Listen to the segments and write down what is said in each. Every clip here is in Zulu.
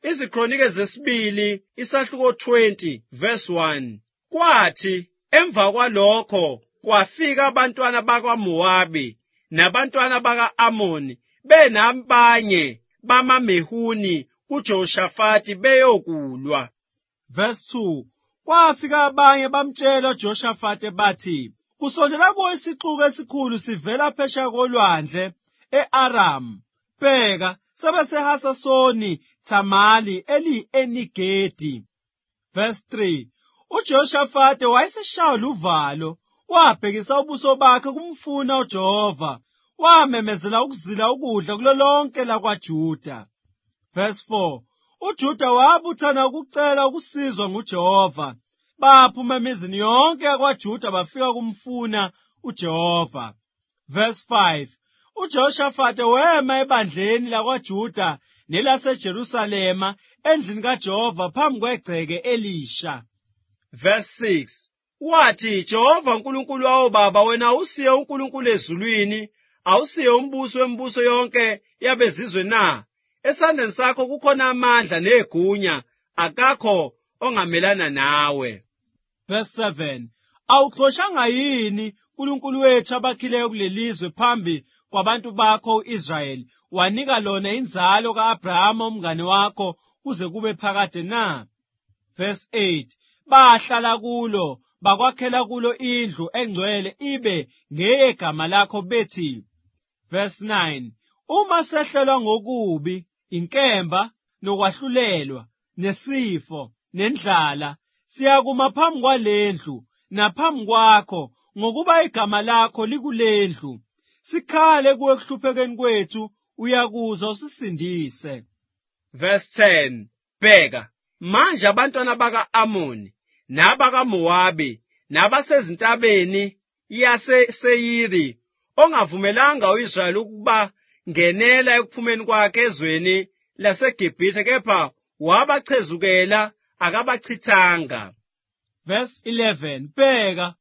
Izikronike zesibili isahluko 20 verse 1. Kwathi emva kwalokho kwafika abantwana bakwaMowabi nabantwana baka-Amoni benabanye bamaMehuni kuJoshafati beyokulwa. Verse 2. Kwafika abanye bamtshela uJoshafati bathi, kusondela kuwo isixuku esikhulu sivela phesheya kolwandle e-Aramu. Bheka, sebesehasasoni Thamali eli-Enigedi. Verse 3. UJoshafati wayeseshaywa luvalo, wabhekisa ubuso bakhe kumfuna uJehova, wamemezela ukuzila ukudla kulo lonke lakwaJuda. Verse 4. UJuda wabuthana ukucela ukusizwa nguJehova. Baphuma emizini yonke yakwaJuda bafika kumfuna uJehova. Verse 5. UJoshafati wema ebandleni lakwaJuda nelaseJerusalema endlini kaJehova phambi kwegceke Elisha. Verse 6. Wathi, Jehova uNkulunkulu wababa, wena usiye uNkulunkulu ezulwini, awusiye umbuso wemibuso yonke yabezizwe na? Esandleni sakho kukhona amandla negunya, akakho ongamelana nawe. Verse 7. Awuxoshanga yini uNkulunkulu wethu abakhileyo kulelizwe phambi kwabantu bakho u-Israyeli, wanika lona inzalo ka-Abrahama umngane wakho kuze kube phakade na? Verse 8. Bahlala kulo, bakwakhela kulo indlu engcwele ibe ngeyegama lakho bethi. Verse 9. Uma sehlelwa ngokubi, inkemba, nokwahlulelwa, nesifo, nendlala, siyakuma phambi kwalendlu naphambi kwakho ngokuba igama lakho likulendlu. Sikhale kuwe ekuhluphekeni kwethu, uyakuzwa usisindise. Verse 10. Bheka, manje abantwana baka-Amoni nabakaMowabi nabasezintabeni yaseSeyiri ongavumelanga u-Israyeli ukuba ngenela ekuphumeni kwakhe ezweni laseGibhithe, kepha wabachezukela akabachithanga. Verse 11. Bheka,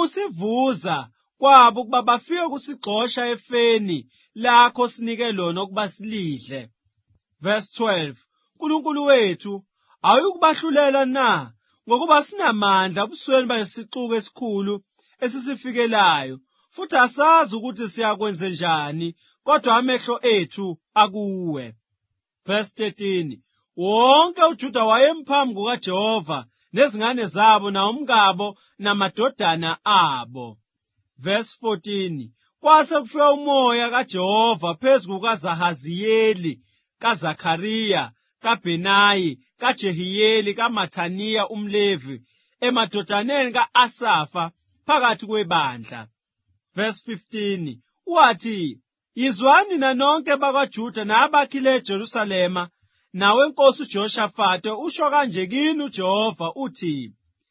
ukusivuza kwabo ukuba bafike kusigxosha efeni lakho sinike lona ukuba silidle. Verse 12. uNkulunkulu wethu, awuyukubahlulela na, ngokuba sinamandla ebusweni balesixuku esikhulu esisifikelayo, futhi asazi ukuthi siyakwenze njani, kodwa amehlo ethu akuwe. Verse 13. Wonke uJuda wayemphambi kukaJehova, nezingane zabo nawomkabo namadodana abo. Verse 14. Kwase kufika umoya kaJehova phezu kukaZahaziyeli, kaZakhariya, kaBhenayi, kaJehiyeli, kaMathaniya umLevi, emadodaneni ka-Asafa phakathi kwebandla. Verse 15. Wathi, yizwani nanonke bakwaJuda nabakhileyo eJerusalema, nawe Nkosi uJoshafati, usho kanje kini uJehova uthi,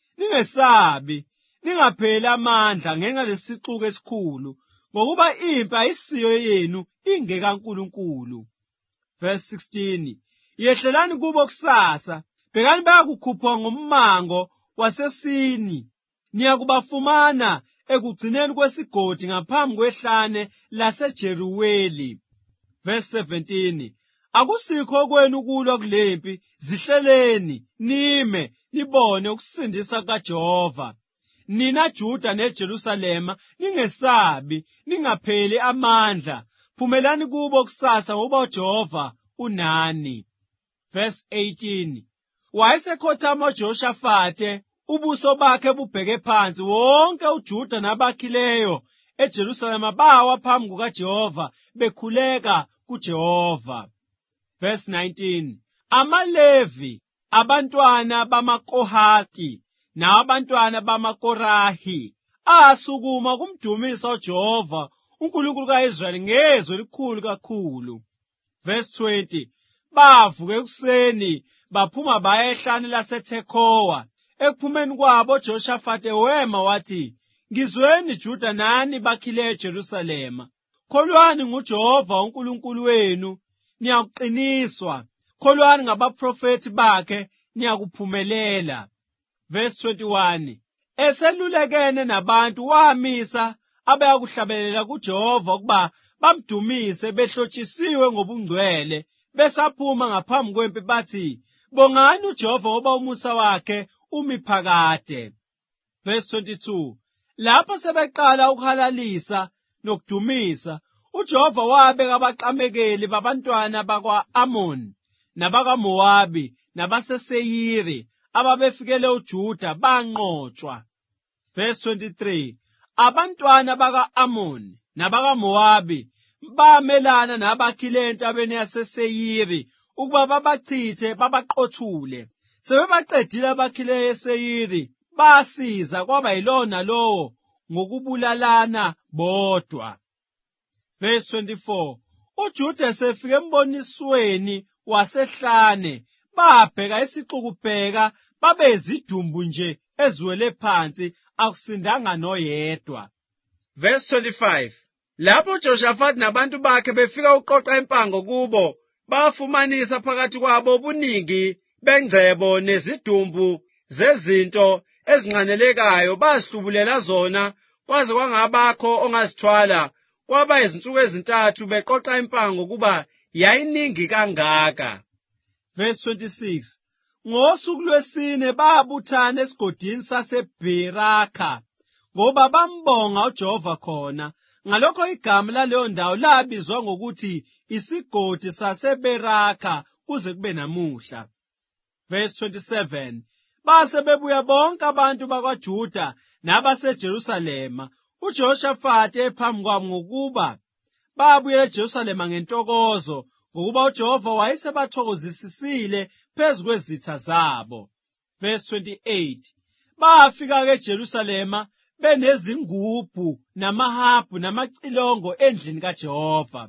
ningesabi, ningapheli amandla ngenxa lesixuku esikhulu, ngokuba impi ayisiyo yenu, ingekaNkulunkulu. Verse 16. Yehlelani kubo kusasa, bhekani bayakukhupha ngommango waseSini, niyakubafumana ekugcineni kwesigodi ngaphambi kwehlane laseJeruweli. Verse 17. Akusikho kwenu ukulwa kulempi, zihleleni, nime, nibone ukusindisa kaJehova. Nina Juda neJerusalema, ningesabi, ningapheli amandla, phumelani kubo kusasa ngoba uJehova unani. Verse 18. Wayesekhothama uJoshafati, ubuso bakhe bubheke phansi, wonke uJuda nabakhileyo eJerusalema bawa phambi kukaJehova bekhuleka kuJehova. Verse 19. AmaLevi, abantwana bamaKohathi nabantwana bamaKorahi, asukuma kumdumisa uJehova uNkulunkulu ka-Israyeli ngezwi elikhulu kakhulu. Verse 20. Bavuka ekuseni baphuma baya ehlane laseThekowa. Ekuphumeni kwabo uJoshafati wema wathi, ngizweni Juda nani bakhileyo eJerusalema, kholwani nguJehova uNkulunkulu wenu, niyakuqiniswa, kholwani ngabaprofethi bakhe, niyakuphumelela. Verse 21. Eselulekene nabantu wamisa abayakuhlabelela kuJehova ukuba bamdumise behlotshisiwe ngobungcwele, besaphuma ngaphambi kwempi bathi, "Bongani uJehova ngoba umusa wakhe umi phakade." Verse 22. Lapho sebeqala ukuhalalisa nokudumisa, uJehova wabeka abaqamekeli babantwana bakwa-Amoni nabakaMowabi nabaseSeyiri ababefikele uJuda banqotshwa. Verse 23. Abantwana baka-Amoni nabakaMowabi bamelana nabakhile entabeni yaseSeyiri ukuba babachithe babaqothule. Sebebaqedile abakhile eSeyiri, basiza kwaba yilona lowo ngokubulalana bodwa. Verse 24. UJuda esefike embonisweni wasehlane, babheka isixukubheka babe izidumbu nje eziwele phansi, akusindanga noyedwa. Verse 25. Lapho uJoshafati nabantu bakhe befika uqoqa impango kubo, bafumanisa phakathi kwabo ubuningi bengcebo nezidumbu zezinto ezinqanelekayo, bazihlubulela zona kwaze kwangabakho ongazithwala. Kwaba izinsuku ezintathu beqoqa impango kuba yayiningi kangaka. Verse 26. Ngosuku lwesine babuthana esigodini saseBerakha, ngoba bambonga uJehova khona. Ngalokho igama laleyo ndawo labizwa ngokuthi isigodi saseBerakha kuze kube namuhla. Verse 27. Base bebuya bonke abantu bakwaJuda nabaseJerusalema, uJehoshafati ephambi kwabo, ngokuba babuyela eJerusalema ngentokozo, ngokuba uJehova wayesebathokozisisile phezu kwezitha zabo. Verse 28. Bafika eJerusalema benezingubhu namahabhu namacilongo endlini kaJehova.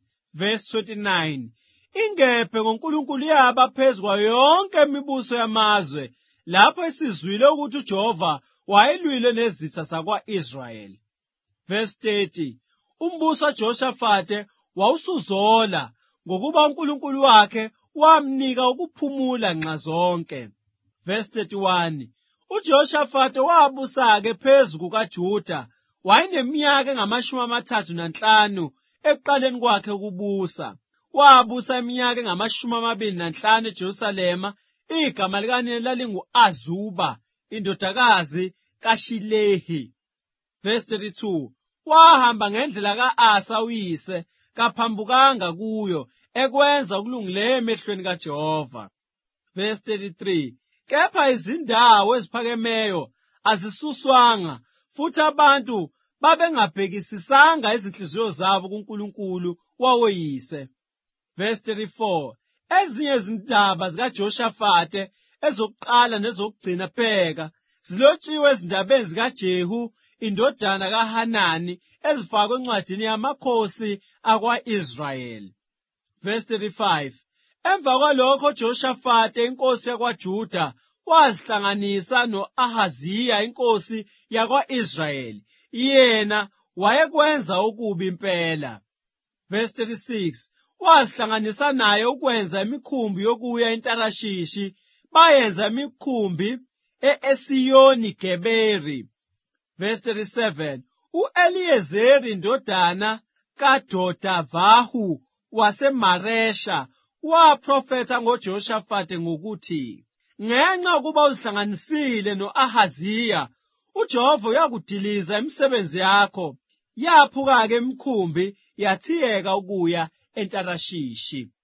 Verse 29. Ingebhe ngoNkulunkulu yaba phezu kwayo yonke imibuso yamazwe, lapho isizwile ukuthi uJehova wayelwile nezitha zakwa-Israyeli. Verse 30. Umbuso kaJehoshafati wawusuzola, ngokuba uNkulunkulu wakhe wamnika ukuphumula nxa zonke. Verse 31. UJehoshafati wabusa-ke phezu kukaJuda, wayeneminyaka engu-35 ekuqaleni kwakhe ukubusa. Wabusa iminyaka engu-25 eJerusalema. Igama likanina lalingu-Azuba, indodakazi kaShilehi. Verse 32. Wahamba ngendlela ka-Asa uyise, kaphambukanga kuyo, ekwenza okulungileyo emehlweni kaJehova. Verse 33. Kepha izindawo eziphakemeyo azisuswanga, futhi abantu babengabhekisisanga izinhliziyo zabo kuNkulunkulu wawoyise. Verse 34. Ezinye izindaba zikaJehoshafati ezokuqala nezokugcina pheka zilotshiwe ezindabeni zikaJehu indodana kaHanani, ezifakwe encwadini yamakhosi akwa-Israyeli. Verse 35. Emva kwalokho uJehoshafati inkosi yakwaJuda wazihlanganisa no-Ahaziya inkosi yakwa-Israyeli, yena wayekwenza okubi impela. Verse 36. Wazihlanganisa naye ukwenza imikhumbi yokuya eNtarashishi, bayenza imikhumbi e-Esiyoni Geberi. Verse 37. U-Eliyezeri indodana kaDodavahu waseMaresha waprofetha ngoJehoshafati ngokuthi, ngenxa yokuba uzihlanganisile no-Ahaziya, uJehova uyakudiliza imisebenzi yakho. Yaphuka-ke imikhumbi yathiyeka ukuya eNtarashishi.